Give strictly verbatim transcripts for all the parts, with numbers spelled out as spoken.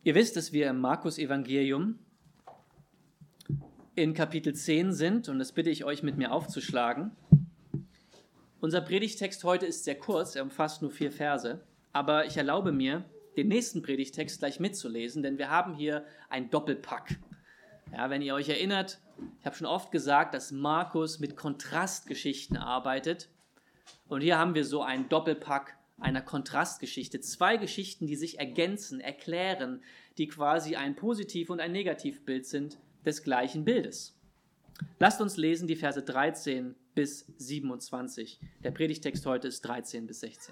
Ihr wisst, dass wir im Markus-Evangelium in Kapitel zehn sind und das bitte ich euch mit mir aufzuschlagen. Unser Predigtext heute ist sehr kurz, er umfasst nur vier Verse, aber ich erlaube mir, den nächsten Predigtext gleich mitzulesen, denn wir haben hier ein Doppelpack. Ja, wenn ihr euch erinnert, ich habe schon oft gesagt, dass Markus mit Kontrastgeschichten arbeitet und hier haben wir so ein Doppelpack einer Kontrastgeschichte. Zwei Geschichten, die sich ergänzen, erklären, die quasi ein Positiv- und ein Negativbild sind des gleichen Bildes. Lasst uns lesen die Verse dreizehn bis siebenundzwanzig. Der Predigtext heute ist dreizehn bis sechzehn.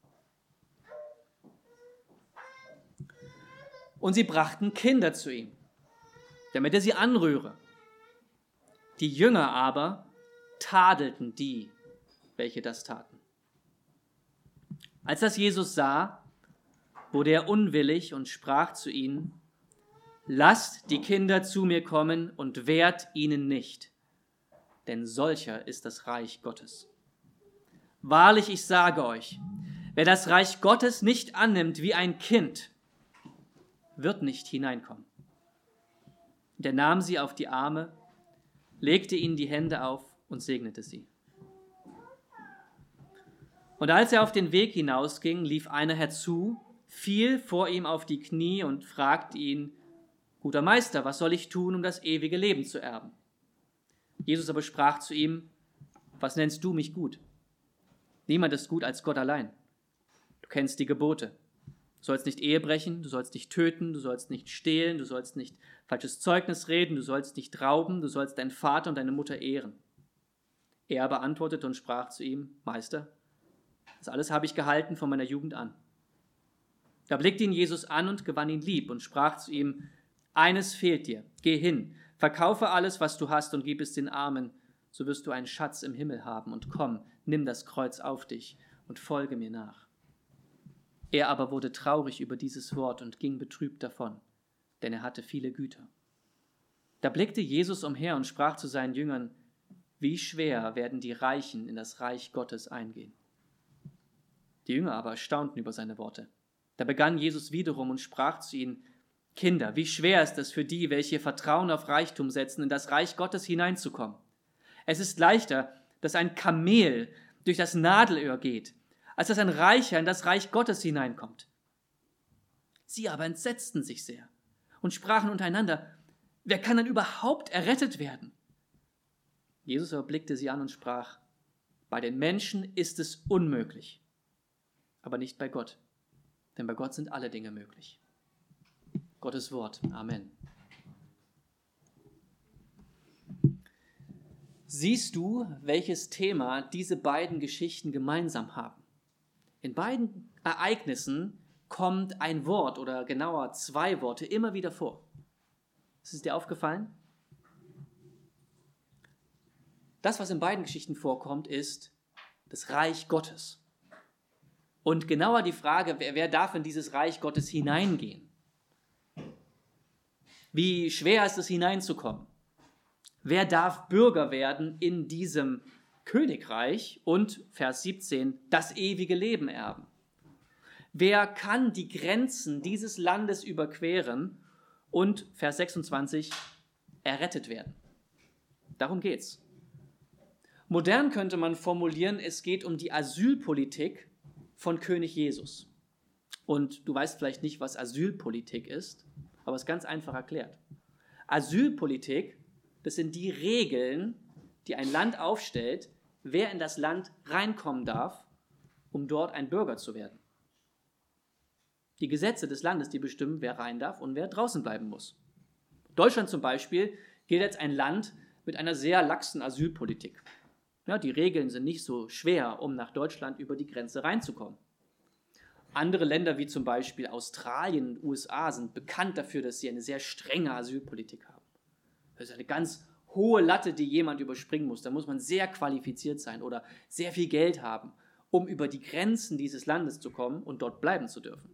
Und sie brachten Kinder zu ihm, damit er sie anrühre. Die Jünger aber tadelten die, welche das taten. Als das Jesus sah, wurde er unwillig und sprach zu ihnen: Lasst die Kinder zu mir kommen und wehrt ihnen nicht, denn solcher ist das Reich Gottes. Wahrlich, ich sage euch, wer das Reich Gottes nicht annimmt wie ein Kind, wird nicht hineinkommen. Und er nahm sie auf die Arme, legte ihnen die Hände auf und segnete sie. Und als er auf den Weg hinausging, lief einer herzu, fiel vor ihm auf die Knie und fragte ihn: Guter Meister, was soll ich tun, um das ewige Leben zu erben? Jesus aber sprach zu ihm: Was nennst du mich gut? Niemand ist gut als Gott allein. Du kennst die Gebote. Du sollst nicht Ehe brechen, du sollst nicht töten, du sollst nicht stehlen, du sollst nicht falsches Zeugnis reden, du sollst nicht rauben, du sollst deinen Vater und deine Mutter ehren. Er aber antwortete und sprach zu ihm: Meister, das alles habe ich gehalten von meiner Jugend an. Da blickte ihn Jesus an und gewann ihn lieb und sprach zu ihm: Eines fehlt dir, geh hin, verkaufe alles, was du hast und gib es den Armen, so wirst du einen Schatz im Himmel haben und komm, nimm das Kreuz auf dich und folge mir nach. Er aber wurde traurig über dieses Wort und ging betrübt davon, denn er hatte viele Güter. Da blickte Jesus umher und sprach zu seinen Jüngern: Wie schwer werden die Reichen in das Reich Gottes eingehen. Die Jünger aber erstaunten über seine Worte. Da begann Jesus wiederum und sprach zu ihnen: Kinder, wie schwer ist es für die, welche Vertrauen auf Reichtum setzen, in das Reich Gottes hineinzukommen. Es ist leichter, dass ein Kamel durch das Nadelöhr geht, als dass ein Reicher in das Reich Gottes hineinkommt. Sie aber entsetzten sich sehr und sprachen untereinander: Wer kann denn überhaupt errettet werden? Jesus aber blickte sie an und sprach: Bei den Menschen ist es unmöglich, aber nicht bei Gott, denn bei Gott sind alle Dinge möglich. Gottes Wort. Amen. Siehst du, welches Thema diese beiden Geschichten gemeinsam haben? In beiden Ereignissen kommt ein Wort oder genauer zwei Worte immer wieder vor. Ist es dir aufgefallen? Das, was in beiden Geschichten vorkommt, ist das Reich Gottes. Und genauer die Frage, wer, wer darf in dieses Reich Gottes hineingehen? Wie schwer ist es, hineinzukommen? Wer darf Bürger werden in diesem Königreich? Und Vers siebzehn, das ewige Leben erben. Wer kann die Grenzen dieses Landes überqueren? Und Vers sechsundzwanzig, errettet werden. Darum geht's. Modern könnte man formulieren, es geht um die Asylpolitik von König Jesus. Und du weißt vielleicht nicht, was Asylpolitik ist, aber es ist ganz einfach erklärt. Asylpolitik, das sind die Regeln, die ein Land aufstellt, wer in das Land reinkommen darf, um dort ein Bürger zu werden. Die Gesetze des Landes, die bestimmen, wer rein darf und wer draußen bleiben muss. Deutschland zum Beispiel gilt als ein Land mit einer sehr laxen Asylpolitik. Ja, die Regeln sind nicht so schwer, um nach Deutschland über die Grenze reinzukommen. Andere Länder wie zum Beispiel Australien und U S A sind bekannt dafür, dass sie eine sehr strenge Asylpolitik haben. Das ist eine ganz hohe Latte, die jemand überspringen muss. Da muss man sehr qualifiziert sein oder sehr viel Geld haben, um über die Grenzen dieses Landes zu kommen und dort bleiben zu dürfen.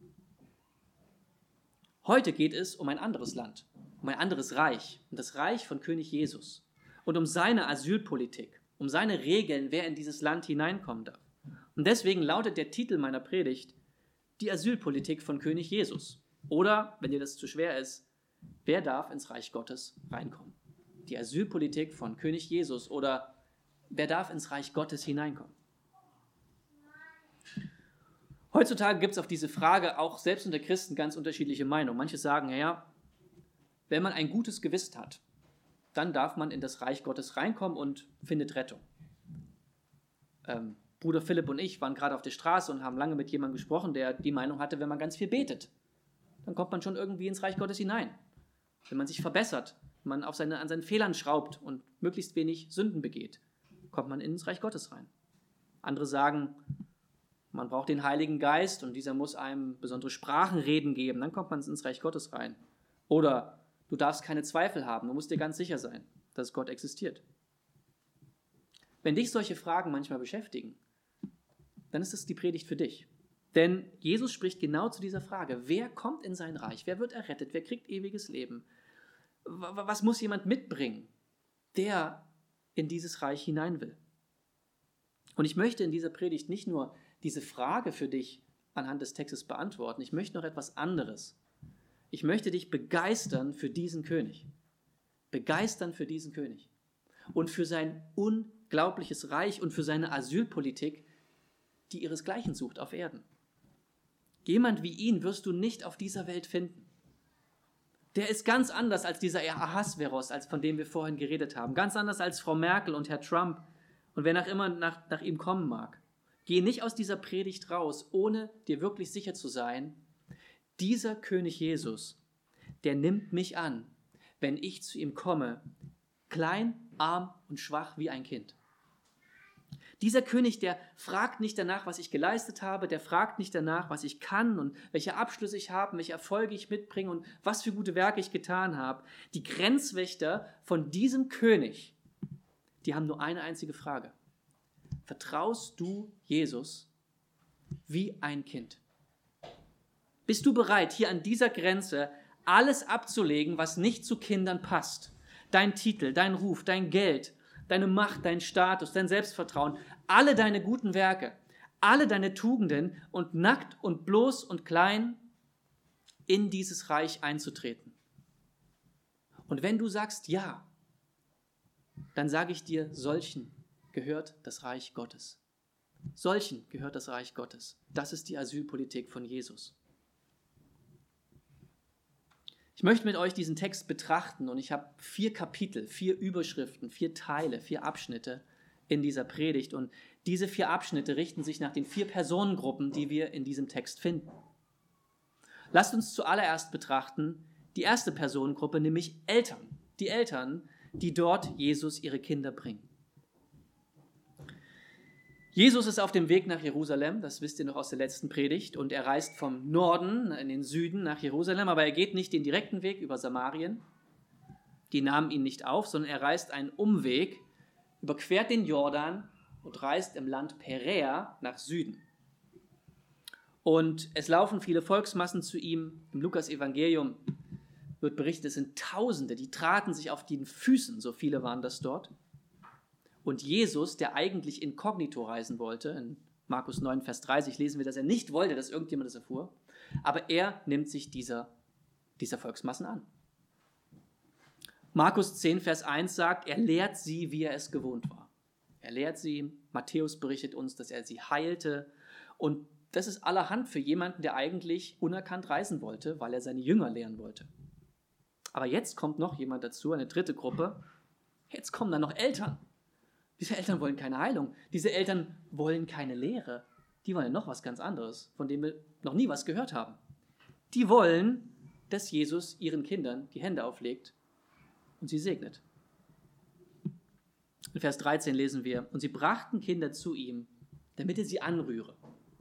Heute geht es um ein anderes Land, um ein anderes Reich, um das Reich von König Jesus und um seine Asylpolitik, um seine Regeln, wer in dieses Land hineinkommen darf. Und deswegen lautet der Titel meiner Predigt: Die Asylpolitik von König Jesus. Oder, wenn dir das zu schwer ist, wer darf ins Reich Gottes reinkommen? Die Asylpolitik von König Jesus oder wer darf ins Reich Gottes hineinkommen? Heutzutage gibt es auf diese Frage auch selbst unter Christen ganz unterschiedliche Meinungen. Manche sagen, ja, wenn man ein gutes Gewissen hat, dann darf man in das Reich Gottes reinkommen und findet Rettung. Ähm, Bruder Philipp und ich waren gerade auf der Straße und haben lange mit jemandem gesprochen, der die Meinung hatte, wenn man ganz viel betet, dann kommt man schon irgendwie ins Reich Gottes hinein. Wenn man sich verbessert, wenn man auf seine, an seinen Fehlern schraubt und möglichst wenig Sünden begeht, kommt man ins Reich Gottes rein. Andere sagen, man braucht den Heiligen Geist und dieser muss einem besondere Sprachenreden geben, dann kommt man ins Reich Gottes rein. Oder du darfst keine Zweifel haben, du musst dir ganz sicher sein, dass Gott existiert. Wenn dich solche Fragen manchmal beschäftigen, dann ist es die Predigt für dich. Denn Jesus spricht genau zu dieser Frage, wer kommt in sein Reich, wer wird errettet, wer kriegt ewiges Leben? Was muss jemand mitbringen, der in dieses Reich hinein will? Und ich möchte in dieser Predigt nicht nur diese Frage für dich anhand des Textes beantworten, ich möchte noch etwas anderes. Ich möchte dich begeistern für diesen König. Begeistern für diesen König. Und für sein unglaubliches Reich und für seine Asylpolitik, die ihresgleichen sucht auf Erden. Jemand wie ihn wirst du nicht auf dieser Welt finden. Der ist ganz anders als dieser Ahasveros, als von dem wir vorhin geredet haben. Ganz anders als Frau Merkel und Herr Trump und wer nach immer nach, nach ihm kommen mag. Geh nicht aus dieser Predigt raus, ohne dir wirklich sicher zu sein, dieser König Jesus, der nimmt mich an, wenn ich zu ihm komme, klein, arm und schwach wie ein Kind. Dieser König, der fragt nicht danach, was ich geleistet habe, der fragt nicht danach, was ich kann und welche Abschlüsse ich habe, welche Erfolge ich mitbringe und was für gute Werke ich getan habe. Die Grenzwächter von diesem König, die haben nur eine einzige Frage. Vertraust du Jesus wie ein Kind? Bist du bereit, hier an dieser Grenze alles abzulegen, was nicht zu Kindern passt? Dein Titel, dein Ruf, dein Geld, deine Macht, dein Status, dein Selbstvertrauen, alle deine guten Werke, alle deine Tugenden und nackt und bloß und klein in dieses Reich einzutreten. Und wenn du sagst ja, dann sage ich dir, solchen gehört das Reich Gottes. Solchen gehört das Reich Gottes. Das ist die Asylpolitik von Jesus. Ich möchte mit euch diesen Text betrachten und ich habe vier Kapitel, vier Überschriften, vier Teile, vier Abschnitte in dieser Predigt. Und diese vier Abschnitte richten sich nach den vier Personengruppen, die wir in diesem Text finden. Lasst uns zuallererst betrachten die erste Personengruppe, nämlich Eltern. Die Eltern, die dort Jesus ihre Kinder bringen. Jesus ist auf dem Weg nach Jerusalem, das wisst ihr noch aus der letzten Predigt, und er reist vom Norden in den Süden nach Jerusalem, aber er geht nicht den direkten Weg über Samarien. Die nahmen ihn nicht auf, sondern er reist einen Umweg, überquert den Jordan und reist im Land Peräa nach Süden. Und es laufen viele Volksmassen zu ihm. Im Lukas-Evangelium wird berichtet, es sind Tausende, die traten sich auf den Füßen, so viele waren das dort. Und Jesus, der eigentlich inkognito reisen wollte, in Markus neun, Vers dreißig lesen wir, dass er nicht wollte, dass irgendjemand das erfuhr, aber er nimmt sich dieser, dieser Volksmassen an. Markus zehn, Vers eins sagt, er lehrt sie, wie er es gewohnt war. Er lehrt sie, Matthäus berichtet uns, dass er sie heilte und das ist allerhand für jemanden, der eigentlich unerkannt reisen wollte, weil er seine Jünger lehren wollte. Aber jetzt kommt noch jemand dazu, eine dritte Gruppe, jetzt kommen dann noch Eltern. Diese Eltern wollen keine Heilung. Diese Eltern wollen keine Lehre. Die wollen noch was ganz anderes, von dem wir noch nie was gehört haben. Die wollen, dass Jesus ihren Kindern die Hände auflegt und sie segnet. In Vers dreizehn lesen wir, und sie brachten Kinder zu ihm, damit er sie anrühre.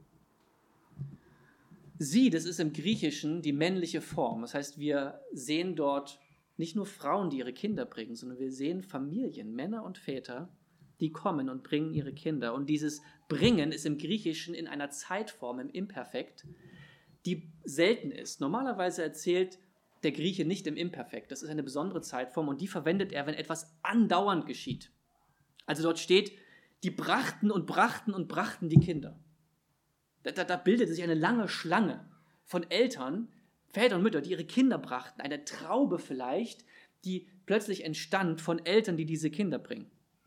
Sie, das ist im Griechischen die männliche Form. Das heißt, wir sehen dort nicht nur Frauen, die ihre Kinder bringen, sondern wir sehen Familien, Männer und Väter, die kommen und bringen ihre Kinder. Und dieses Bringen ist im Griechischen in einer Zeitform, im Imperfekt, die selten ist. Normalerweise erzählt der Grieche nicht im Imperfekt. Das ist eine besondere Zeitform und die verwendet er, wenn etwas andauernd geschieht. Also dort steht, die brachten und brachten und brachten die Kinder. Da, da, da bildete sich eine lange Schlange von Eltern, Väter und Mütter, die ihre Kinder brachten, eine Traube vielleicht, die plötzlich entstand von Eltern, die diese Kinder bringen.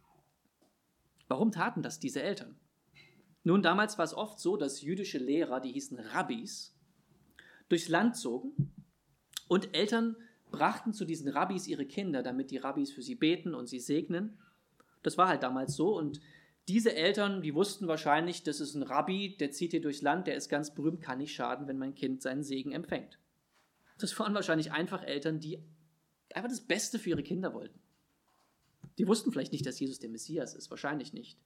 Warum taten das diese Eltern? Nun, damals war es oft so, dass jüdische Lehrer, die hießen Rabbis, durchs Land zogen und Eltern brachten zu diesen Rabbis ihre Kinder, damit die Rabbis für sie beten und sie segnen. Das war halt damals so und diese Eltern, die wussten wahrscheinlich, das ist ein Rabbi, der zieht hier durchs Land, der ist ganz berühmt, kann nicht schaden, wenn mein Kind seinen Segen empfängt. Das waren wahrscheinlich einfach Eltern, die einfach das Beste für ihre Kinder wollten. Die wussten vielleicht nicht, dass Jesus der Messias ist, wahrscheinlich nicht.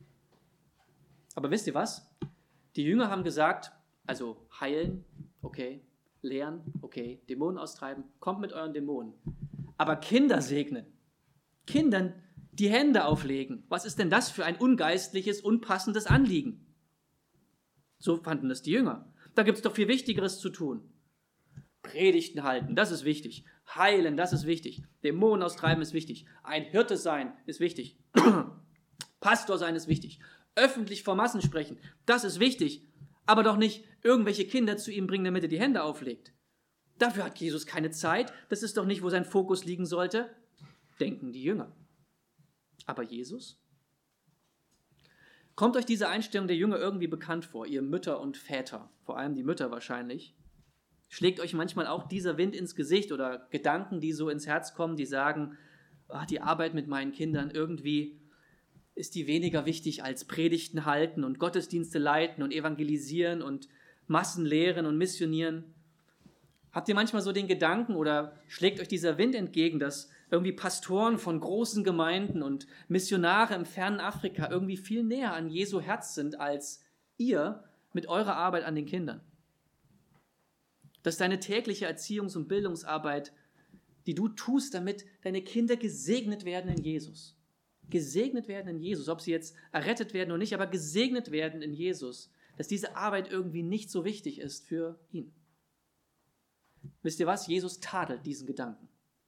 Aber wisst ihr was? Die Jünger haben gesagt, also heilen, okay, lehren, okay, Dämonen austreiben, kommt mit euren Dämonen. Aber Kinder segnen, Kindern die Hände auflegen, was ist denn das für ein ungeistliches, unpassendes Anliegen? So fanden das die Jünger. Da gibt es doch viel Wichtigeres zu tun. Predigten halten, das ist wichtig. Heilen, das ist wichtig. Dämonen austreiben ist wichtig. Ein Hirte sein ist wichtig. Pastor sein ist wichtig. Öffentlich vor Massen sprechen, das ist wichtig. Aber doch nicht irgendwelche Kinder zu ihm bringen, damit er die Hände auflegt. Dafür hat Jesus keine Zeit. Das ist doch nicht, wo sein Fokus liegen sollte, denken die Jünger. Aber Jesus? Kommt euch diese Einstellung der Jünger irgendwie bekannt vor, ihr Mütter und Väter, vor allem die Mütter wahrscheinlich? Schlägt euch manchmal auch dieser Wind ins Gesicht oder Gedanken, die so ins Herz kommen, die sagen, oh, die Arbeit mit meinen Kindern, irgendwie ist die weniger wichtig als Predigten halten und Gottesdienste leiten und evangelisieren und Massen lehren und missionieren? Habt ihr manchmal so den Gedanken oder schlägt euch dieser Wind entgegen, dass irgendwie Pastoren von großen Gemeinden und Missionare im fernen Afrika irgendwie viel näher an Jesu Herz sind als ihr mit eurer Arbeit an den Kindern? Dass deine tägliche Erziehungs- und Bildungsarbeit, die du tust, damit deine Kinder gesegnet werden in Jesus, gesegnet werden in Jesus, ob sie jetzt errettet werden oder nicht, aber gesegnet werden in Jesus, dass diese Arbeit irgendwie nicht so wichtig ist für ihn. Wisst ihr was? Jesus tadelt diesen Gedanken.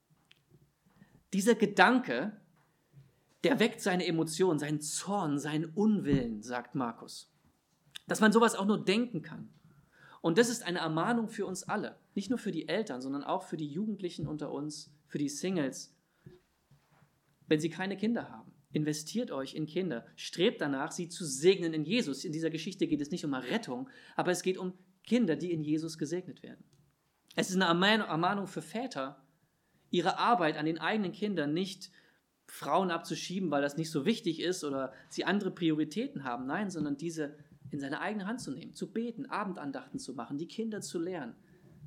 Dieser Gedanke, der weckt seine Emotionen, seinen Zorn, seinen Unwillen, sagt Markus. Dass man sowas auch nur denken kann. Und das ist eine Ermahnung für uns alle. Nicht nur für die Eltern, sondern auch für die Jugendlichen unter uns, für die Singles. Wenn sie keine Kinder haben, investiert euch in Kinder. Strebt danach, sie zu segnen in Jesus. In dieser Geschichte geht es nicht um Errettung, aber es geht um Kinder, die in Jesus gesegnet werden. Es ist eine Ermahnung für Väter, ihre Arbeit an den eigenen Kindern nicht Frauen abzuschieben, weil das nicht so wichtig ist oder sie andere Prioritäten haben. Nein, sondern diese in seine eigene Hand zu nehmen, zu beten, Abendandachten zu machen, die Kinder zu lehren.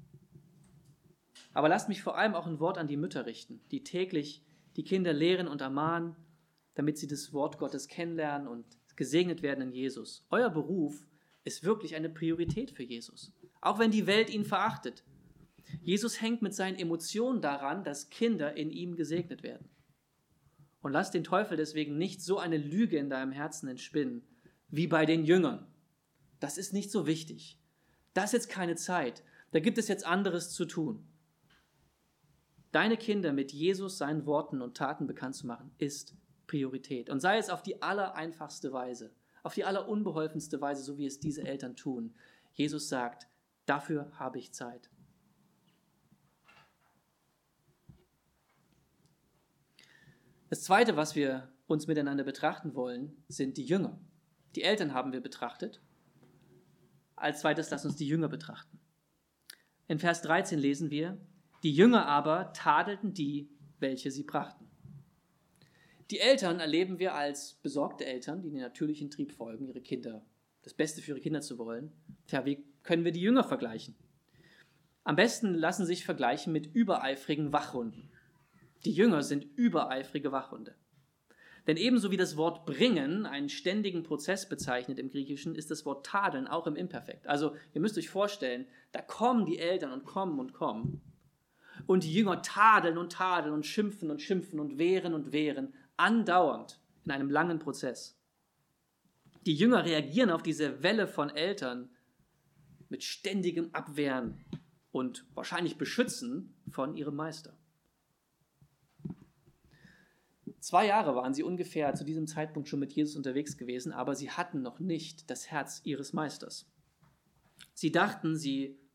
Aber lasst mich vor allem auch ein Wort an die Mütter richten, die täglich die Kinder lehren und ermahnen, damit sie das Wort Gottes kennenlernen und gesegnet werden in Jesus. Euer Beruf ist wirklich eine Priorität für Jesus, auch wenn die Welt ihn verachtet. Jesus hängt mit seinen Emotionen daran, dass Kinder in ihm gesegnet werden. Und lass den Teufel deswegen nicht so eine Lüge in deinem Herzen entspinnen, wie bei den Jüngern. Das ist nicht so wichtig. Das ist jetzt keine Zeit. Da gibt es jetzt anderes zu tun. Deine Kinder mit Jesus, seinen Worten und Taten bekannt zu machen, ist Priorität. Und sei es auf die allereinfachste Weise, auf die allerunbeholfenste Weise, so wie es diese Eltern tun. Jesus sagt, dafür habe ich Zeit. Das Zweite, was wir uns miteinander betrachten wollen, sind die Jünger. Die Eltern haben wir betrachtet. Als zweites lass uns die Jünger betrachten. In Vers dreizehn lesen wir, die Jünger aber tadelten die, welche sie brachten. Die Eltern erleben wir als besorgte Eltern, die den natürlichen Trieb folgen, ihre Kinder, das Beste für ihre Kinder zu wollen. Tja, wie können wir die Jünger vergleichen? Am besten lassen sich vergleichen mit übereifrigen Wachhunden. Die Jünger sind übereifrige Wachhunde. Denn ebenso wie das Wort bringen einen ständigen Prozess bezeichnet im Griechischen, ist das Wort tadeln auch im Imperfekt. Also ihr müsst euch vorstellen, da kommen die Eltern und kommen und kommen und die Jünger tadeln und tadeln und schimpfen und schimpfen und wehren und wehren, andauernd in einem langen Prozess. Die Jünger reagieren auf diese Welle von Eltern mit ständigem Abwehren und wahrscheinlich Beschützen von ihrem Meister. Zwei Jahre waren sie ungefähr zu diesem Zeitpunkt schon mit Jesus unterwegs gewesen, aber sie hatten noch nicht das Herz ihres Meisters. Sie dachten, sie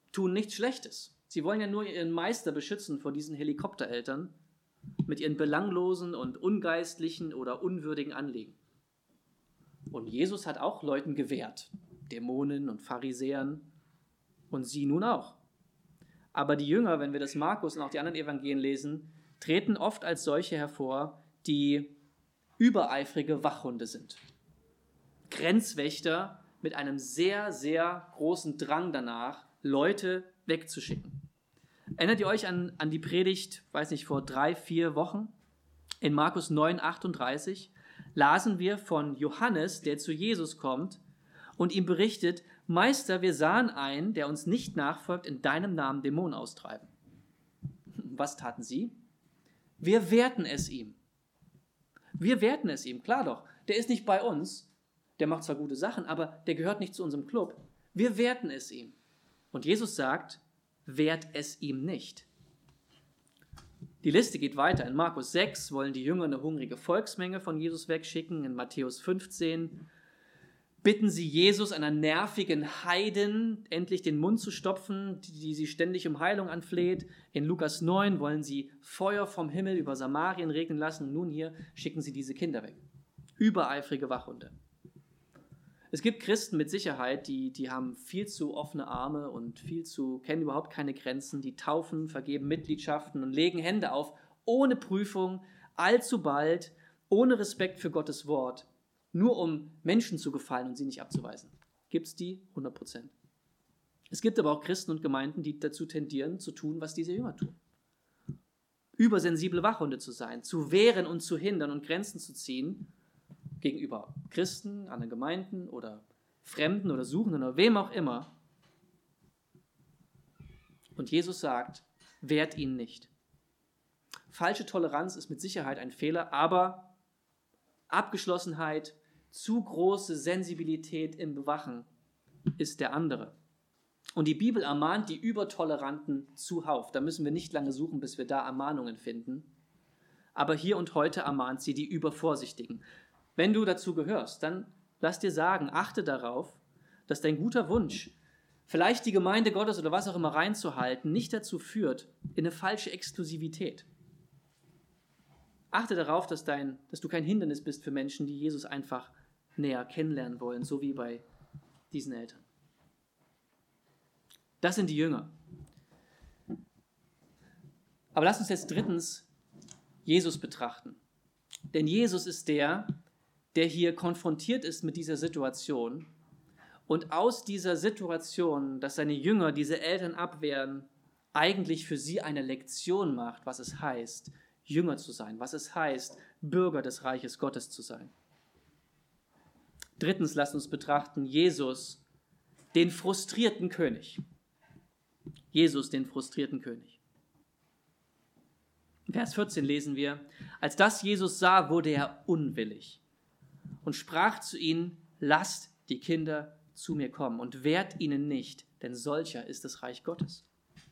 tun nichts Schlechtes. Sie wollen ja nur ihren Meister beschützen vor diesen Helikoptereltern mit ihren belanglosen und ungeistlichen oder unwürdigen Anliegen. Und Jesus hat auch Leuten gewehrt, Dämonen und Pharisäern, und sie nun auch. Aber die Jünger, wenn wir das Markus und auch die anderen Evangelien lesen, treten oft als solche hervor, die übereifrige Wachhunde sind. Grenzwächter mit einem sehr, sehr großen Drang danach, Leute wegzuschicken. Erinnert ihr euch an, an die Predigt, weiß nicht, vor drei, vier Wochen? In Markus neun, achtunddreißig lasen wir von Johannes, der zu Jesus kommt und ihm berichtet: Meister, wir sahen einen, der uns nicht nachfolgt, in deinem Namen Dämonen austreiben. Was taten sie? Wir wehrten es ihm. Wir wehrten es ihm, klar doch. Der ist nicht bei uns, der macht zwar gute Sachen, aber der gehört nicht zu unserem Club. Wir wehrten es ihm. Und Jesus sagt, wehrt es ihm nicht. Die Liste geht weiter. In Markus sechs wollen die Jünger eine hungrige Volksmenge von Jesus wegschicken. In Matthäus fünfzehn bitten sie Jesus, einer nervigen Heiden endlich den Mund zu stopfen, die, die sie ständig um Heilung anfleht. In Lukas neun wollen sie Feuer vom Himmel über Samarien regnen lassen. Und nun hier schicken sie diese Kinder weg. Übereifrige Wachhunde. Es gibt Christen mit Sicherheit, die, die haben viel zu offene Arme und viel zu, kennen überhaupt keine Grenzen, die taufen, vergeben Mitgliedschaften und legen Hände auf, ohne Prüfung, allzu bald, ohne Respekt für Gottes Wort, nur um Menschen zu gefallen und sie nicht abzuweisen. Gibt es die? hundert Prozent. Es gibt aber auch Christen und Gemeinden, die dazu tendieren, zu tun, was diese Jünger tun. Übersensible Wachhunde zu sein, zu wehren und zu hindern und Grenzen zu ziehen, gegenüber Christen, anderen Gemeinden oder Fremden oder Suchenden oder wem auch immer. Und Jesus sagt, wehrt ihn nicht. Falsche Toleranz ist mit Sicherheit ein Fehler, aber Abgeschlossenheit, zu große Sensibilität im Bewachen ist der andere. Und die Bibel ermahnt die Übertoleranten zuhauf. Da müssen wir nicht lange suchen, bis wir da Ermahnungen finden. Aber hier und heute ermahnt sie die Übervorsichtigen. Wenn du dazu gehörst, dann lass dir sagen, achte darauf, dass dein guter Wunsch, vielleicht die Gemeinde Gottes oder was auch immer reinzuhalten, nicht dazu führt in eine falsche Exklusivität. Achte darauf, dass, dein, dass du kein Hindernis bist für Menschen, die Jesus einfach näher kennenlernen wollen, so wie bei diesen Eltern. Das sind die Jünger. Aber lass uns jetzt drittens Jesus betrachten. Denn Jesus ist der, der hier konfrontiert ist mit dieser Situation und aus dieser Situation, dass seine Jünger diese Eltern abwehren, eigentlich für sie eine Lektion macht, was es heißt, Jünger zu sein, was es heißt, Bürger des Reiches Gottes zu sein. Drittens, lasst uns betrachten Jesus, den frustrierten König. Jesus, den frustrierten König. In Vers vierzehn lesen wir, als das Jesus sah, wurde er unwillig und sprach zu ihnen, lasst die Kinder zu mir kommen und wehrt ihnen nicht, denn solcher ist das Reich Gottes.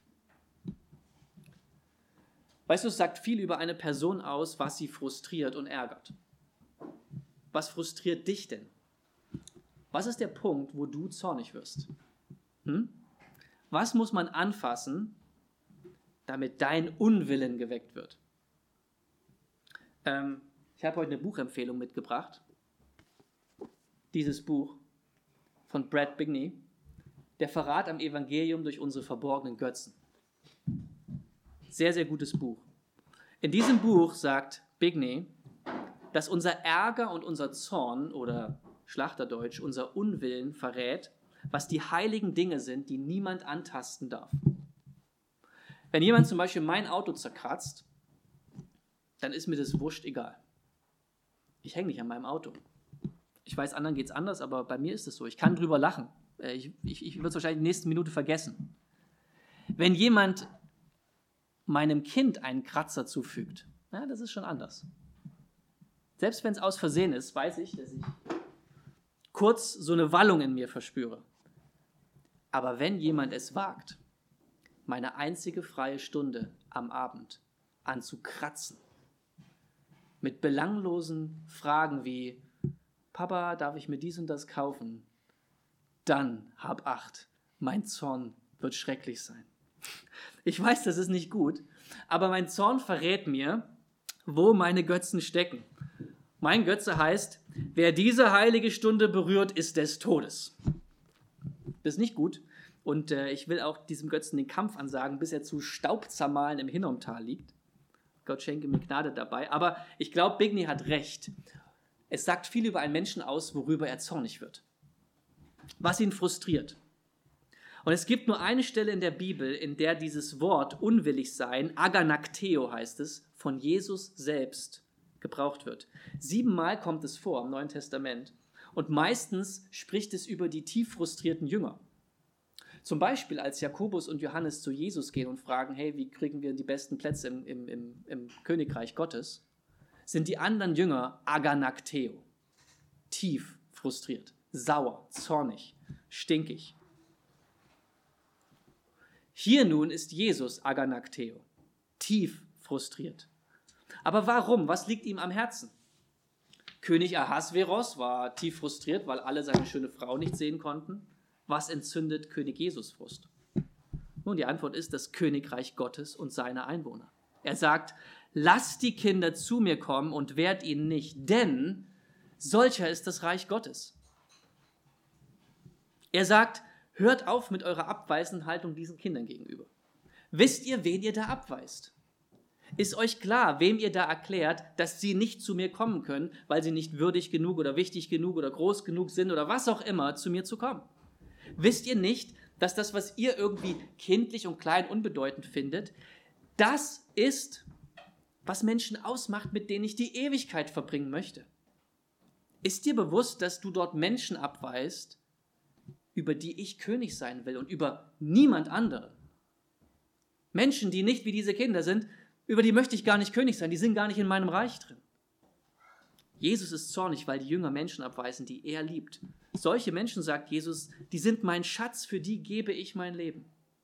Weißt du, es sagt viel über eine Person aus, was sie frustriert und ärgert. Was frustriert dich denn? Was ist der Punkt, wo du zornig wirst? Hm? Was muss man anfassen, damit dein Unwillen geweckt wird? Ähm, ich habe heute eine Buchempfehlung mitgebracht. Dieses Buch von Brad Bigney, Der Verrat am Evangelium durch unsere verborgenen Götzen. Sehr, sehr gutes Buch. In diesem Buch sagt Bigney, dass unser Ärger und unser Zorn oder Schlachterdeutsch, unser Unwillen verrät, was die heiligen Dinge sind, die niemand antasten darf. Wenn jemand zum Beispiel mein Auto zerkratzt, dann ist mir das wurscht egal. Ich hänge nicht an meinem Auto. Ich weiß, anderen geht es anders, aber bei mir ist es so. Ich kann drüber lachen. Ich, ich, ich würde es wahrscheinlich in der nächsten Minute vergessen. Wenn jemand meinem Kind einen Kratzer zufügt, ja, das ist schon anders. Selbst wenn es aus Versehen ist, weiß ich, dass ich kurz so eine Wallung in mir verspüre. Aber wenn jemand es wagt, meine einzige freie Stunde am Abend anzukratzen, mit belanglosen Fragen wie, Papa, darf ich mir dies und das kaufen? Dann hab Acht, mein Zorn wird schrecklich sein. Ich weiß, das ist nicht gut, aber mein Zorn verrät mir, wo meine Götzen stecken. Mein Götze heißt, wer diese heilige Stunde berührt, ist des Todes. Das ist nicht gut und äh, ich will auch diesem Götzen den Kampf ansagen, bis er zu Staubzermahlen im Hinnomtal liegt. Gott schenke mir Gnade dabei, aber ich glaube, Bigny hat recht. Es sagt viel über einen Menschen aus, worüber er zornig wird, was ihn frustriert. Und es gibt nur eine Stelle in der Bibel, in der dieses Wort unwillig sein, aganakteo heißt es, von Jesus selbst gebraucht wird. Siebenmal kommt es vor im Neuen Testament und meistens spricht es über die tief frustrierten Jünger. Zum Beispiel, als Jakobus und Johannes zu Jesus gehen und fragen, hey, wie kriegen wir die besten Plätze im, im, im, im Königreich Gottes, sind die anderen Jünger aganakteo, tief frustriert, sauer, zornig, stinkig. Hier nun ist Jesus aganakteo, tief frustriert. Aber warum? Was liegt ihm am Herzen? König Ahasveros war tief frustriert, weil alle seine schöne Frau nicht sehen konnten. Was entzündet König Jesus Frust? Nun, die Antwort ist das Königreich Gottes und seine Einwohner. Er sagt, lasst die Kinder zu mir kommen und wehrt ihnen nicht, denn solcher ist das Reich Gottes. Er sagt, hört auf mit eurer abweisenden Haltung diesen Kindern gegenüber. Wisst ihr, wen ihr da abweist? Ist euch klar, wem ihr da erklärt, dass sie nicht zu mir kommen können, weil sie nicht würdig genug oder wichtig genug oder groß genug sind oder was auch immer, zu mir zu kommen? Wisst ihr nicht, dass das, was ihr irgendwie kindlich und klein unbedeutend findet, das ist, was Menschen ausmacht, mit denen ich die Ewigkeit verbringen möchte? Ist dir bewusst, dass du dort Menschen abweist, über die ich König sein will und über niemand anderen? Menschen, die nicht wie diese Kinder sind, über die möchte ich gar nicht König sein, die sind gar nicht in meinem Reich drin. Jesus ist zornig, weil die Jünger Menschen abweisen, die er liebt. Solche Menschen, sagt Jesus, die sind mein Schatz, für die gebe ich mein Leben.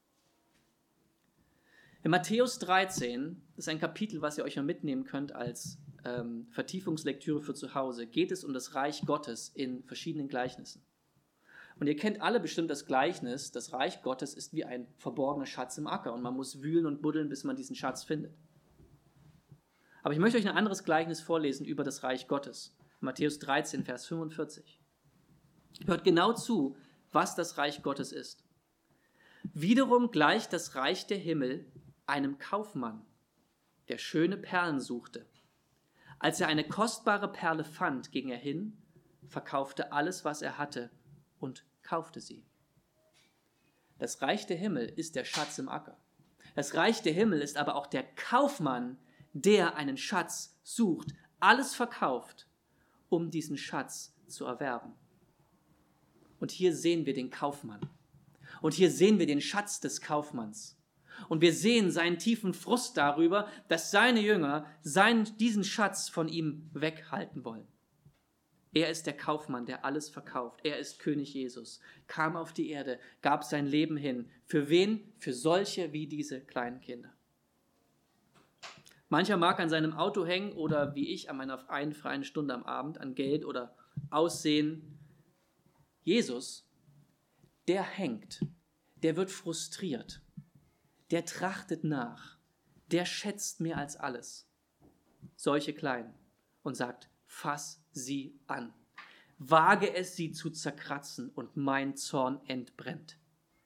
In Matthäus dreizehn, das ist ein Kapitel, was ihr euch mal mitnehmen könnt als ähm, Vertiefungslektüre für zu Hause, geht es um das Reich Gottes in verschiedenen Gleichnissen. Und ihr kennt alle bestimmt das Gleichnis, das Reich Gottes ist wie ein verborgener Schatz im Acker und man muss wühlen und buddeln, bis man diesen Schatz findet. Aber ich möchte euch ein anderes Gleichnis vorlesen über das Reich Gottes. Matthäus dreizehn, Vers fünfundvierzig. Hört genau zu, was das Reich Gottes ist. Wiederum gleicht das Reich der Himmel einem Kaufmann, der schöne Perlen suchte. Als er eine kostbare Perle fand, ging er hin, verkaufte alles, was er hatte und kaufte sie. Das Reich der Himmel ist der Schatz im Acker. Das Reich der Himmel ist aber auch der Kaufmann, der einen Schatz sucht, alles verkauft, um diesen Schatz zu erwerben. Und hier sehen wir den Kaufmann. Und hier sehen wir den Schatz des Kaufmanns. Und wir sehen seinen tiefen Frust darüber, dass seine Jünger seinen, diesen Schatz von ihm weghalten wollen. Er ist der Kaufmann, der alles verkauft. Er ist König Jesus, kam auf die Erde, gab sein Leben hin. Für wen? Für solche wie diese kleinen Kinder. Mancher mag an seinem Auto hängen oder wie ich an meiner einen freien Stunde am Abend an Geld oder Aussehen. Jesus, der hängt, der wird frustriert, der trachtet nach, der schätzt mehr als alles. Solche Kleinen und sagt, fass sie an, wage es, sie zu zerkratzen und mein Zorn entbrennt.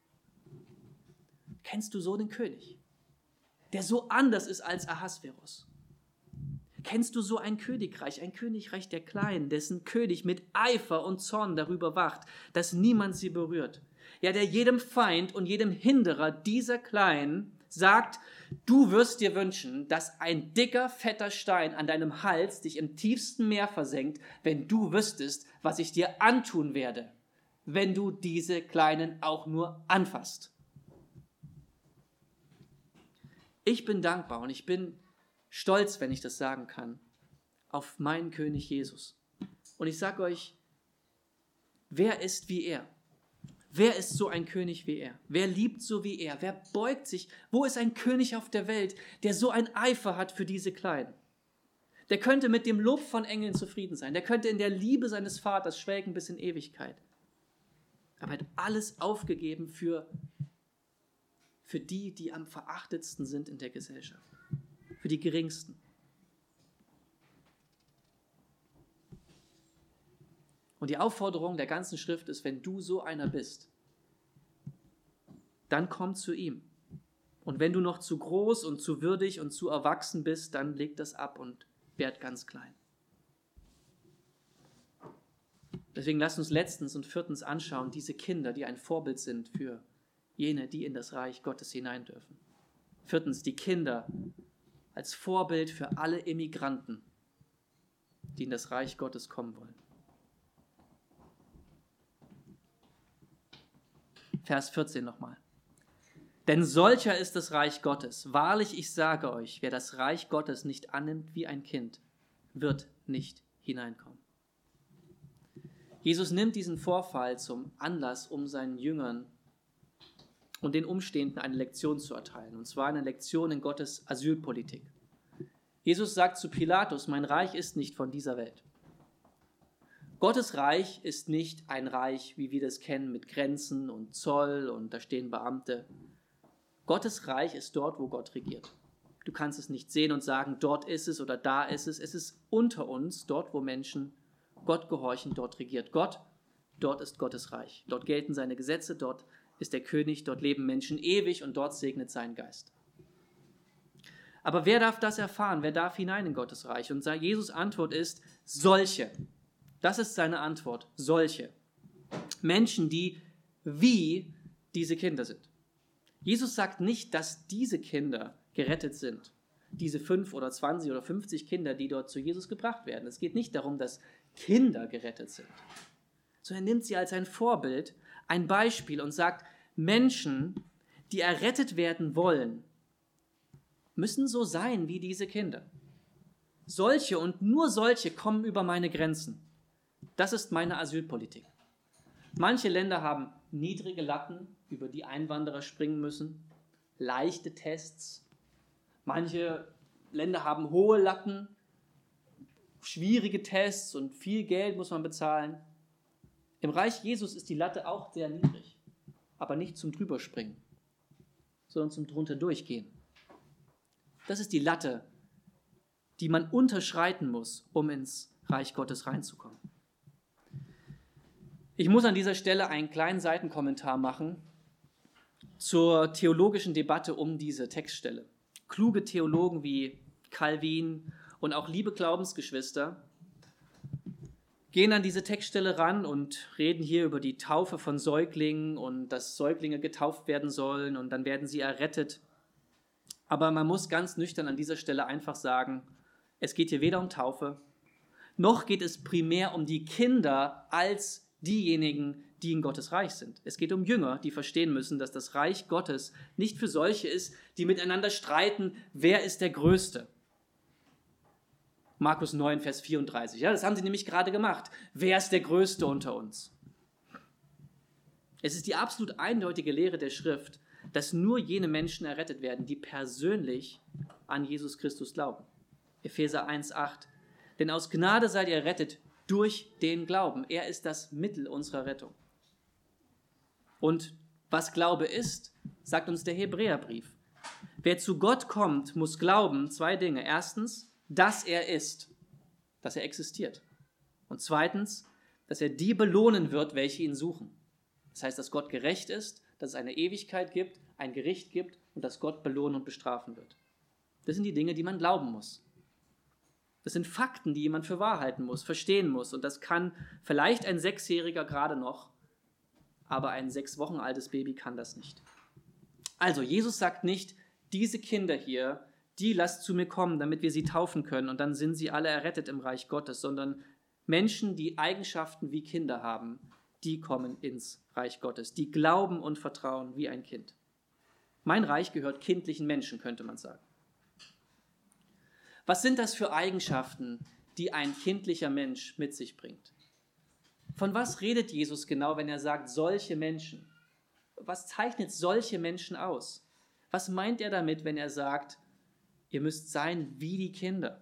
Kennst du so den König, der so anders ist als Ahasveros? Kennst du so ein Königreich, ein Königreich der Kleinen, dessen König mit Eifer und Zorn darüber wacht, dass niemand sie berührt? Ja, der jedem Feind und jedem Hinderer dieser Kleinen sagt, du wirst dir wünschen, dass ein dicker, fetter Stein an deinem Hals dich im tiefsten Meer versenkt, wenn du wüsstest, was ich dir antun werde, wenn du diese Kleinen auch nur anfasst. Ich bin dankbar und ich bin stolz, wenn ich das sagen kann, auf meinen König Jesus. Und ich sage euch, wer ist wie er? Wer ist so ein König wie er? Wer liebt so wie er? Wer beugt sich? Wo ist ein König auf der Welt, der so einen Eifer hat für diese Kleinen? Der könnte mit dem Lob von Engeln zufrieden sein. Der könnte in der Liebe seines Vaters schwelgen bis in Ewigkeit. Aber er hat alles aufgegeben für für die, die am verachtetsten sind in der Gesellschaft, für die Geringsten. Und die Aufforderung der ganzen Schrift ist, wenn du so einer bist, dann komm zu ihm. Und wenn du noch zu groß und zu würdig und zu erwachsen bist, dann leg das ab und werd ganz klein. Deswegen lasst uns letztens und viertens anschauen, diese Kinder, die ein Vorbild sind für jene, die in das Reich Gottes hinein dürfen. Viertens, die Kinder als Vorbild für alle Immigranten, die in das Reich Gottes kommen wollen. Vers vierzehn nochmal. Denn solcher ist das Reich Gottes. Wahrlich, ich sage euch, wer das Reich Gottes nicht annimmt wie ein Kind, wird nicht hineinkommen. Jesus nimmt diesen Vorfall zum Anlass, um seinen Jüngern und den Umstehenden eine Lektion zu erteilen, und zwar eine Lektion in Gottes Asylpolitik. Jesus sagt zu Pilatus, mein Reich ist nicht von dieser Welt. Gottes Reich ist nicht ein Reich, wie wir das kennen, mit Grenzen und Zoll und da stehen Beamte. Gottes Reich ist dort, wo Gott regiert. Du kannst es nicht sehen und sagen, dort ist es oder da ist es. Es ist unter uns, dort, wo Menschen Gott gehorchen, dort regiert Gott. Dort ist Gottes Reich. Dort gelten seine Gesetze, dort ist der König, dort leben Menschen ewig und dort segnet sein Geist. Aber wer darf das erfahren? Wer darf hinein in Gottes Reich? Und Jesus' Antwort ist, solche. Das ist seine Antwort, solche. Menschen, die wie diese Kinder sind. Jesus sagt nicht, dass diese Kinder gerettet sind. Diese fünf oder zwanzig oder fünfzig Kinder, die dort zu Jesus gebracht werden. Es geht nicht darum, dass Kinder gerettet sind, sondern er nimmt sie als ein Vorbild, ein Beispiel und sagt, Menschen, die errettet werden wollen, müssen so sein wie diese Kinder. Solche und nur solche kommen über meine Grenzen. Das ist meine Asylpolitik. Manche Länder haben niedrige Latten, über die Einwanderer springen müssen, leichte Tests. Manche Länder haben hohe Latten, schwierige Tests und viel Geld muss man bezahlen. Im Reich Jesus ist die Latte auch sehr niedrig, aber nicht zum Drüberspringen, sondern zum drunter durchgehen. Das ist die Latte, die man unterschreiten muss, um ins Reich Gottes reinzukommen. Ich muss an dieser Stelle einen kleinen Seitenkommentar machen zur theologischen Debatte um diese Textstelle. Kluge Theologen wie Calvin und auch liebe Glaubensgeschwister gehen an diese Textstelle ran und reden hier über die Taufe von Säuglingen und dass Säuglinge getauft werden sollen und dann werden sie errettet. Aber man muss ganz nüchtern an dieser Stelle einfach sagen, es geht hier weder um Taufe, noch geht es primär um die Kinder als diejenigen, die in Gottes Reich sind. Es geht um Jünger, die verstehen müssen, dass das Reich Gottes nicht für solche ist, die miteinander streiten, wer ist der Größte. Markus neun, Vers vierunddreißig. Ja, das haben sie nämlich gerade gemacht. Wer ist der Größte unter uns? Es ist die absolut eindeutige Lehre der Schrift, dass nur jene Menschen errettet werden, die persönlich an Jesus Christus glauben. Epheser eins, acht. Denn aus Gnade seid ihr errettet durch den Glauben. Er ist das Mittel unserer Rettung. Und was Glaube ist, sagt uns der Hebräerbrief. Wer zu Gott kommt, muss glauben, zwei Dinge. Erstens, dass er ist, dass er existiert. Und zweitens, dass er die belohnen wird, welche ihn suchen. Das heißt, dass Gott gerecht ist, dass es eine Ewigkeit gibt, ein Gericht gibt und dass Gott belohnen und bestrafen wird. Das sind die Dinge, die man glauben muss. Das sind Fakten, die jemand für wahr halten muss, verstehen muss. Und das kann vielleicht ein Sechsjähriger gerade noch, aber ein sechs Wochen altes Baby kann das nicht. Also, Jesus sagt nicht, diese Kinder hier, die lasst zu mir kommen, damit wir sie taufen können und dann sind sie alle errettet im Reich Gottes, sondern Menschen, die Eigenschaften wie Kinder haben, die kommen ins Reich Gottes, die glauben und vertrauen wie ein Kind. Mein Reich gehört kindlichen Menschen, könnte man sagen. Was sind das für Eigenschaften, die ein kindlicher Mensch mit sich bringt? Von was redet Jesus genau, wenn er sagt, solche Menschen? Was zeichnet solche Menschen aus? Was meint er damit, wenn er sagt, ihr müsst sein wie die Kinder?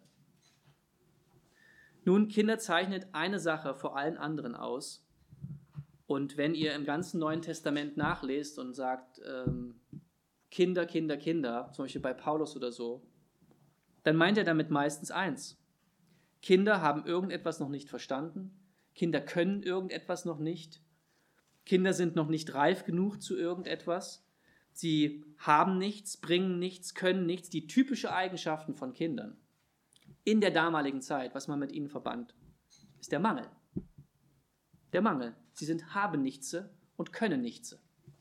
Nun, Kinder zeichnet eine Sache vor allen anderen aus. Und wenn ihr im ganzen Neuen Testament nachlest und sagt, ähm, Kinder, Kinder, Kinder, zum Beispiel bei Paulus oder so, dann meint er damit meistens eins. Kinder haben irgendetwas noch nicht verstanden. Kinder können irgendetwas noch nicht. Kinder sind noch nicht reif genug zu irgendetwas. Sie haben nichts, bringen nichts, können nichts. Die typischen Eigenschaften von Kindern in der damaligen Zeit, was man mit ihnen verband, ist der Mangel. Der Mangel. Sie sind Habenichtse und können nichtse.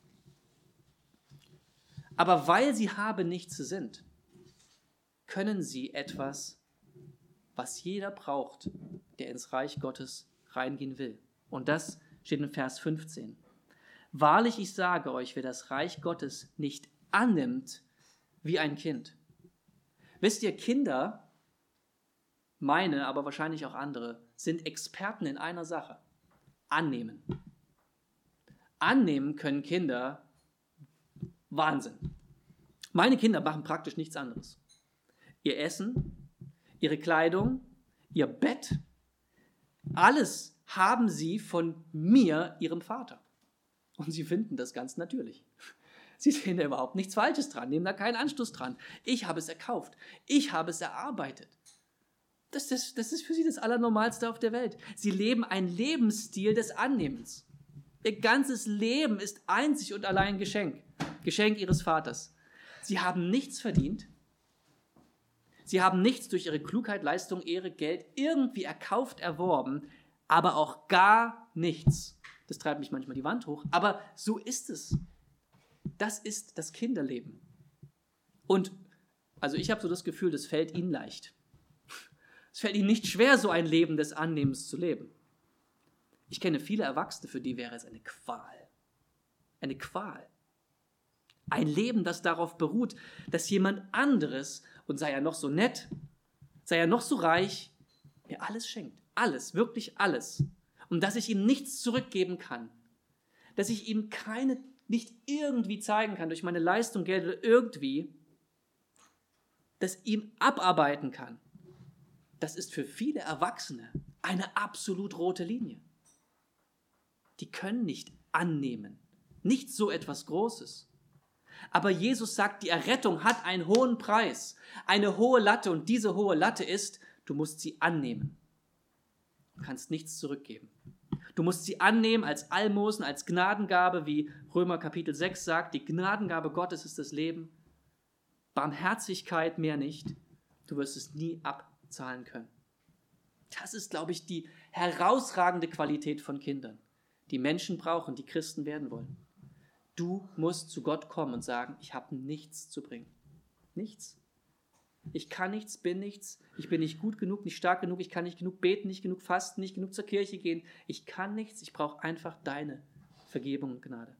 Aber weil sie Habenichtse sind, können sie etwas, was jeder braucht, der ins Reich Gottes reingehen will. Und das steht in Vers fünfzehn. Wahrlich, ich sage euch, wer das Reich Gottes nicht annimmt wie ein Kind. Wisst ihr, Kinder, meine, aber wahrscheinlich auch andere, sind Experten in einer Sache. Annehmen. Annehmen können Kinder Wahnsinn. Meine Kinder machen praktisch nichts anderes. Ihr Essen, ihre Kleidung, ihr Bett, alles haben sie von mir, ihrem Vater. Und sie finden das ganz natürlich. Sie sehen da überhaupt nichts Falsches dran, nehmen da keinen Anstoß dran. Ich habe es erkauft. Ich habe es erarbeitet. Das, das, das ist für sie das Allernormalste auf der Welt. Sie leben einen Lebensstil des Annehmens. Ihr ganzes Leben ist einzig und allein Geschenk. Geschenk ihres Vaters. Sie haben nichts verdient. Sie haben nichts durch ihre Klugheit, Leistung, Ehre, Geld irgendwie erkauft, erworben, aber auch gar nichts. Das treibt mich manchmal die Wand hoch, aber so ist es. Das ist das Kinderleben. Und also ich habe so das Gefühl, das fällt ihnen leicht. Es fällt ihnen nicht schwer, so ein Leben des Annehmens zu leben. Ich kenne viele Erwachsene, für die wäre es eine Qual. Eine Qual. Ein Leben, das darauf beruht, dass jemand anderes, und sei er noch so nett, sei er noch so reich, mir alles schenkt. Alles, wirklich alles. Und dass ich ihm nichts zurückgeben kann. Dass ich ihm keine, nicht irgendwie zeigen kann, durch meine Leistung, Geld oder irgendwie, das ihm abarbeiten kann. Das ist für viele Erwachsene eine absolut rote Linie. Die können nicht annehmen. Nicht so etwas Großes. Aber Jesus sagt, die Errettung hat einen hohen Preis, eine hohe Latte. Und diese hohe Latte ist, du musst sie annehmen. Du kannst nichts zurückgeben. Du musst sie annehmen als Almosen, als Gnadengabe, wie Römer Kapitel sechs sagt. Die Gnadengabe Gottes ist das Leben. Barmherzigkeit mehr nicht. Du wirst es nie abzahlen können. Das ist, glaube ich, die herausragende Qualität von Kindern, die Menschen brauchen, die Christen werden wollen. Du musst zu Gott kommen und sagen, ich habe nichts zu bringen. Nichts. Ich kann nichts, bin nichts, ich bin nicht gut genug, nicht stark genug, ich kann nicht genug beten, nicht genug fasten, nicht genug zur Kirche gehen. Ich kann nichts, ich brauche einfach deine Vergebung und Gnade.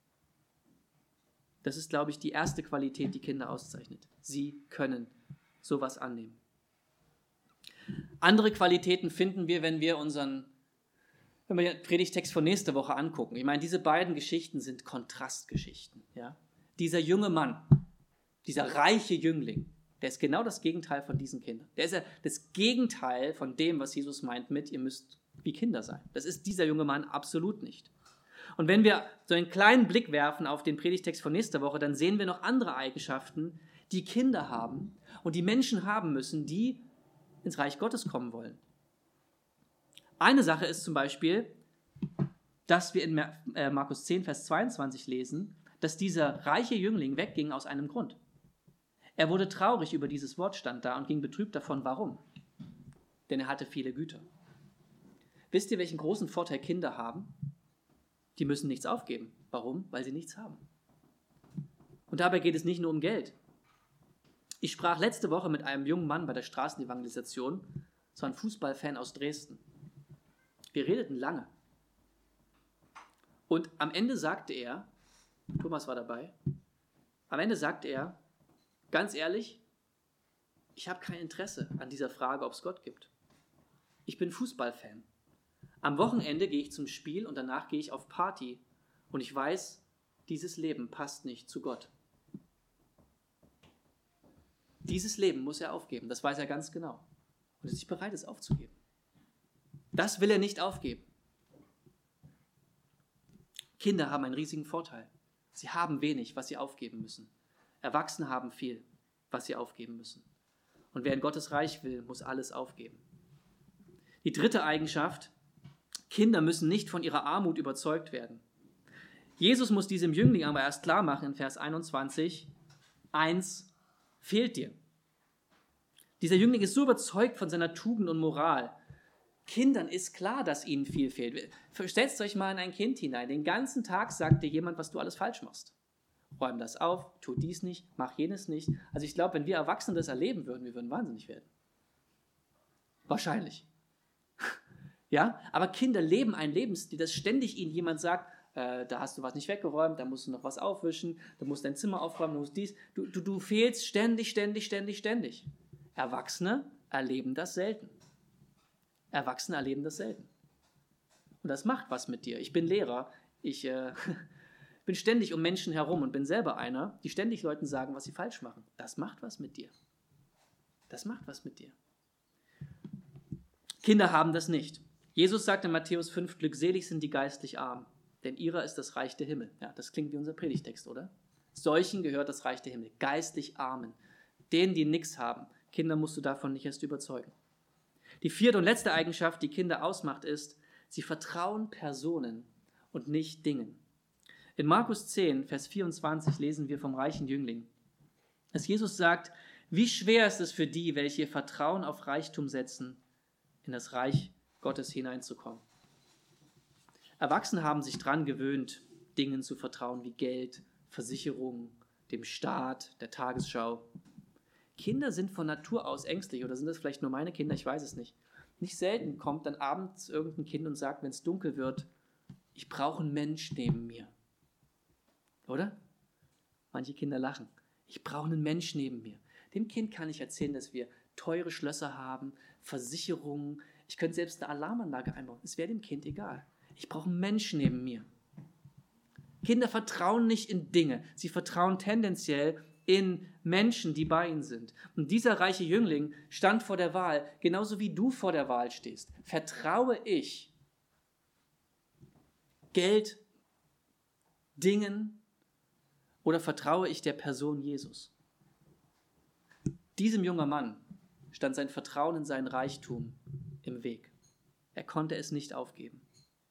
Das ist, glaube ich, die erste Qualität, die Kinder auszeichnet. Sie können sowas annehmen. Andere Qualitäten finden wir, wenn wir unseren, wenn wir den Predigtext von nächster Woche angucken. Ich meine, diese beiden Geschichten sind Kontrastgeschichten. Ja? Dieser junge Mann, dieser reiche Jüngling, der ist genau das Gegenteil von diesen Kindern. Der ist ja das Gegenteil von dem, was Jesus meint mit, ihr müsst wie Kinder sein. Das ist dieser junge Mann absolut nicht. Und wenn wir so einen kleinen Blick werfen auf den Predigtext von nächster Woche, dann sehen wir noch andere Eigenschaften, die Kinder haben und die Menschen haben müssen, die ins Reich Gottes kommen wollen. Eine Sache ist zum Beispiel, dass wir in Markus zehn, Vers zweiundzwanzig lesen, dass dieser reiche Jüngling wegging aus einem Grund. Er wurde traurig über dieses Wort, stand da, und ging betrübt davon. Warum? Denn er hatte viele Güter. Wisst ihr, welchen großen Vorteil Kinder haben? Die müssen nichts aufgeben. Warum? Weil sie nichts haben. Und dabei geht es nicht nur um Geld. Ich sprach letzte Woche mit einem jungen Mann bei der Straßenevangelisation, so ein Fußballfan aus Dresden. Wir redeten lange. Und am Ende sagte er, Thomas war dabei, am Ende sagte er, ganz ehrlich, ich habe kein Interesse an dieser Frage, ob es Gott gibt. Ich bin Fußballfan. Am Wochenende gehe ich zum Spiel und danach gehe ich auf Party. Und ich weiß, dieses Leben passt nicht zu Gott. Dieses Leben muss er aufgeben, das weiß er ganz genau. Und er ist nicht bereit, es aufzugeben. Das will er nicht aufgeben. Kinder haben einen riesigen Vorteil. Sie haben wenig, was sie aufgeben müssen. Erwachsene haben viel, was sie aufgeben müssen. Und wer in Gottes Reich will, muss alles aufgeben. Die dritte Eigenschaft: Kinder müssen nicht von ihrer Armut überzeugt werden. Jesus muss diesem Jüngling aber erst klar machen in Vers einundzwanzig, eins fehlt dir. Dieser Jüngling ist so überzeugt von seiner Tugend und Moral. Kindern ist klar, dass ihnen viel fehlt. Stellt euch mal in ein Kind hinein. Den ganzen Tag sagt dir jemand, was du alles falsch machst. Räum das auf, tu dies nicht, mach jenes nicht. Also ich glaube, wenn wir Erwachsene das erleben würden, wir würden wahnsinnig werden. Wahrscheinlich. Ja, aber Kinder leben ein Lebensstil, dass ständig ihnen jemand sagt, äh, da hast du was nicht weggeräumt, da musst du noch was aufwischen, da musst du dein Zimmer aufräumen, du musst dies. Du, du, du fehlst ständig, ständig, ständig, ständig. Erwachsene erleben das selten. Erwachsene erleben das selten. Und das macht was mit dir. Ich bin Lehrer, ich äh, bin ständig um Menschen herum und bin selber einer, die ständig Leuten sagen, was sie falsch machen. Das macht was mit dir. Das macht was mit dir. Kinder haben das nicht. Jesus sagt in Matthäus fünf, glückselig sind die geistlich armen, denn ihrer ist das Reich der Himmel. Ja, das klingt wie unser Predigtext, oder? Solchen gehört das Reich der Himmel, geistlich Armen, denen, die nichts haben. Kinder musst du davon nicht erst überzeugen. Die vierte und letzte Eigenschaft, die Kinder ausmacht, ist, sie vertrauen Personen und nicht Dingen. In Markus zehn, Vers vierundzwanzig lesen wir vom reichen Jüngling, dass Jesus sagt, wie schwer ist es für die, welche ihr Vertrauen auf Reichtum setzen, in das Reich Gottes hineinzukommen. Erwachsene haben sich daran gewöhnt, Dingen zu vertrauen wie Geld, Versicherungen, dem Staat, der Tagesschau. Kinder sind von Natur aus ängstlich, oder sind das vielleicht nur meine Kinder, ich weiß es nicht. Nicht selten kommt dann abends irgendein Kind und sagt, wenn es dunkel wird, ich brauche einen Mensch neben mir. Oder? Manche Kinder lachen. Ich brauche einen Mensch neben mir. Dem Kind kann ich erzählen, dass wir teure Schlösser haben, Versicherungen. Ich könnte selbst eine Alarmanlage einbauen. Es wäre dem Kind egal. Ich brauche einen Mensch neben mir. Kinder vertrauen nicht in Dinge. Sie vertrauen tendenziell in Menschen, die bei ihnen sind. Und dieser reiche Jüngling stand vor der Wahl, genauso wie du vor der Wahl stehst. Vertraue ich Geld, Dingen oder vertraue ich der Person Jesus? Diesem jungen Mann stand sein Vertrauen in seinen Reichtum im Weg. Er konnte es nicht aufgeben.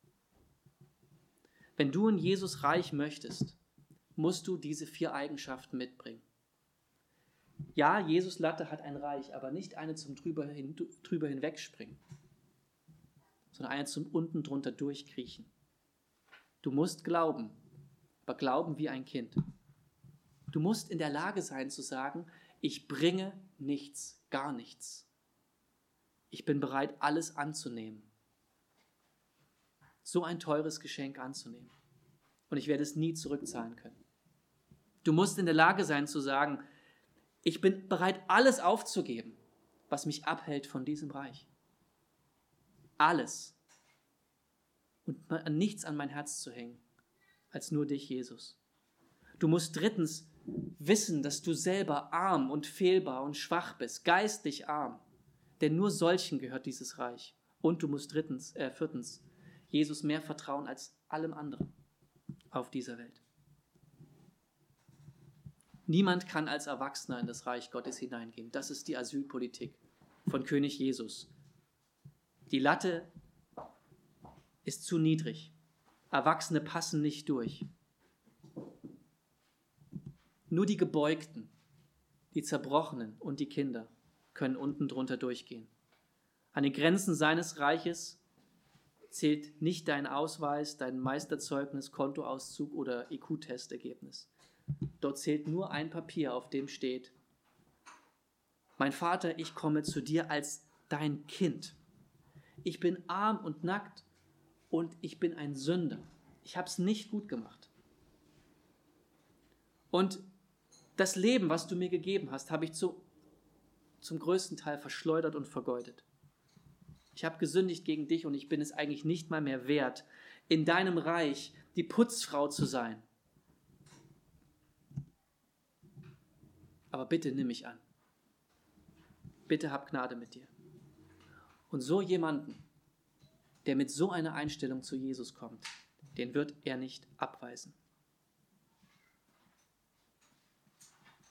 Wenn du in Jesus reich möchtest, musst du diese vier Eigenschaften mitbringen. Ja, Jesus Latte hat ein Reich, aber nicht eine zum drüber, hin, drüber hinwegspringen, sondern eine zum unten drunter durchkriechen. Du musst glauben, aber glauben wie ein Kind. Du musst in der Lage sein zu sagen, ich bringe nichts, gar nichts. Ich bin bereit, alles anzunehmen. So ein teures Geschenk anzunehmen. Und ich werde es nie zurückzahlen können. Du musst in der Lage sein zu sagen, ich bin bereit, alles aufzugeben, was mich abhält von diesem Reich. Alles. Und nichts an mein Herz zu hängen, als nur dich, Jesus. Du musst drittens wissen, dass du selber arm und fehlbar und schwach bist, geistlich arm. Denn nur solchen gehört dieses Reich. Und du musst drittens, äh, viertens, Jesus mehr vertrauen als allem anderen auf dieser Welt. Niemand kann als Erwachsener in das Reich Gottes hineingehen. Das ist die Asylpolitik von König Jesus. Die Latte ist zu niedrig. Erwachsene passen nicht durch. Nur die Gebeugten, die Zerbrochenen und die Kinder können unten drunter durchgehen. An den Grenzen seines Reiches zählt nicht dein Ausweis, dein Meisterzeugnis, Kontoauszug oder I Q-Testergebnis. Dort zählt nur ein Papier, auf dem steht, mein Vater, ich komme zu dir als dein Kind. Ich bin arm und nackt und ich bin ein Sünder. Ich habe es nicht gut gemacht. Und das Leben, was du mir gegeben hast, habe ich zu, zum größten Teil verschleudert und vergeudet. Ich habe gesündigt gegen dich und ich bin es eigentlich nicht mal mehr wert, in deinem Reich die Putzfrau zu sein. Aber bitte nimm mich an. Bitte hab Gnade mit dir. Und so jemanden, der mit so einer Einstellung zu Jesus kommt, den wird er nicht abweisen.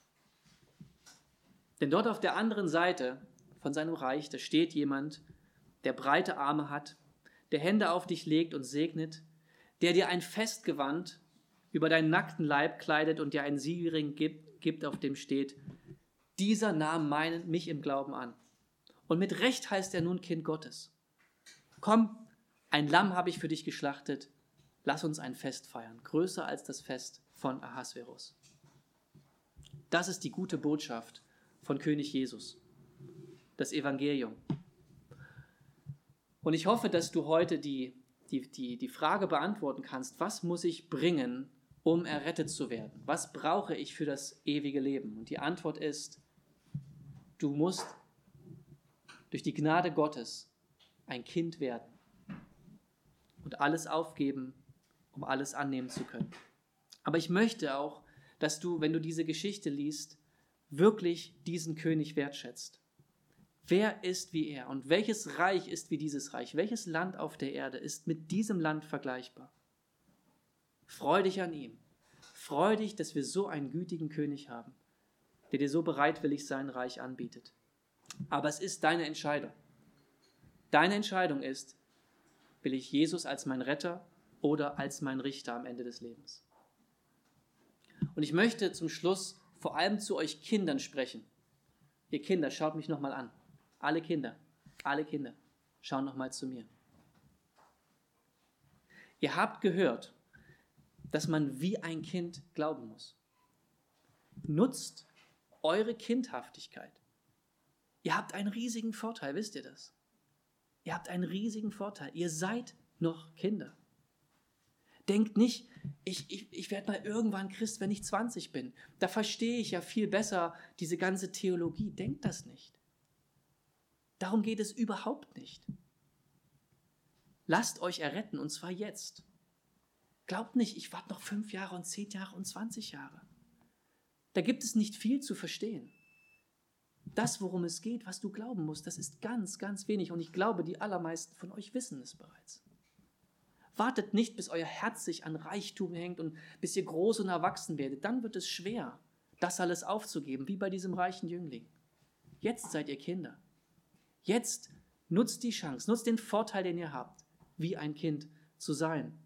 Denn dort auf der anderen Seite von seinem Reich, da steht jemand, der breite Arme hat, der Hände auf dich legt und segnet, der dir ein Festgewand über deinen nackten Leib kleidet und dir einen Siegelring gibt, gibt, auf dem steht, dieser nahm meinen, mich im Glauben an. Und mit Recht heißt er nun Kind Gottes. Komm, ein Lamm habe ich für dich geschlachtet, lass uns ein Fest feiern, größer als das Fest von Ahasverus. Das ist die gute Botschaft von König Jesus, das Evangelium. Und ich hoffe, dass du heute die, die, die, die Frage beantworten kannst, was muss ich bringen, um errettet zu werden? Was brauche ich für das ewige Leben? Und die Antwort ist, du musst durch die Gnade Gottes ein Kind werden und alles aufgeben, um alles annehmen zu können. Aber ich möchte auch, dass du, wenn du diese Geschichte liest, wirklich diesen König wertschätzt. Wer ist wie er und welches Reich ist wie dieses Reich? Welches Land auf der Erde ist mit diesem Land vergleichbar? Freu dich an ihm. Freu dich, dass wir so einen gütigen König haben, der dir so bereitwillig sein Reich anbietet. Aber es ist deine Entscheidung. Deine Entscheidung ist, will ich Jesus als mein Retter oder als mein Richter am Ende des Lebens? Und ich möchte zum Schluss vor allem zu euch Kindern sprechen. Ihr Kinder, schaut mich nochmal an. Alle Kinder, alle Kinder, schauen nochmal zu mir. Ihr habt gehört, dass man wie ein Kind glauben muss. Nutzt eure Kindhaftigkeit. Ihr habt einen riesigen Vorteil, wisst ihr das? Ihr habt einen riesigen Vorteil. Ihr seid noch Kinder. Denkt nicht, ich, ich, ich werde mal irgendwann Christ, wenn ich zwanzig bin. Da verstehe ich ja viel besser diese ganze Theologie. Denkt das nicht. Darum geht es überhaupt nicht. Lasst euch erretten, und zwar jetzt. Glaubt nicht, ich warte noch fünf Jahre und zehn Jahre und zwanzig Jahre. Da gibt es nicht viel zu verstehen. Das, worum es geht, was du glauben musst, das ist ganz, ganz wenig. Und ich glaube, die allermeisten von euch wissen es bereits. Wartet nicht, bis euer Herz sich an Reichtum hängt und bis ihr groß und erwachsen werdet. Dann wird es schwer, das alles aufzugeben, wie bei diesem reichen Jüngling. Jetzt seid ihr Kinder. Jetzt nutzt die Chance, nutzt den Vorteil, den ihr habt, wie ein Kind zu sein.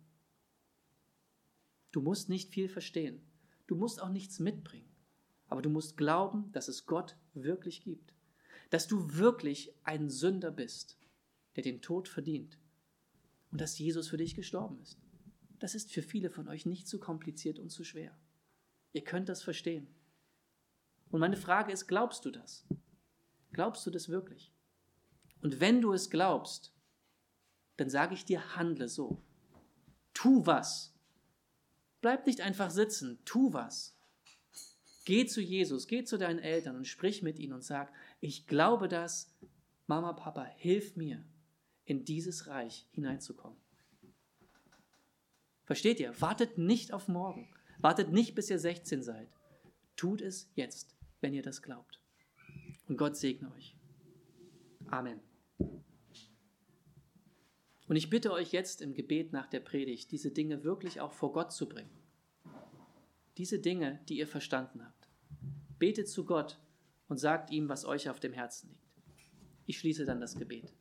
Du musst nicht viel verstehen. Du musst auch nichts mitbringen. Aber du musst glauben, dass es Gott wirklich gibt. Dass du wirklich ein Sünder bist, der den Tod verdient. Und dass Jesus für dich gestorben ist. Das ist für viele von euch nicht zu kompliziert und zu schwer. Ihr könnt das verstehen. Und meine Frage ist, glaubst du das? Glaubst du das wirklich? Und wenn du es glaubst, dann sage ich dir, handle so. Tu was. Bleib nicht einfach sitzen, tu was. Geh zu Jesus, geh zu deinen Eltern und sprich mit ihnen und sag, ich glaube das, Mama, Papa, hilf mir, in dieses Reich hineinzukommen. Versteht ihr? Wartet nicht auf morgen. Wartet nicht, bis ihr sechzehn seid. Tut es jetzt, wenn ihr das glaubt. Und Gott segne euch. Amen. Und ich bitte euch jetzt im Gebet nach der Predigt, diese Dinge wirklich auch vor Gott zu bringen. Diese Dinge, die ihr verstanden habt. Betet zu Gott und sagt ihm, was euch auf dem Herzen liegt. Ich schließe dann das Gebet.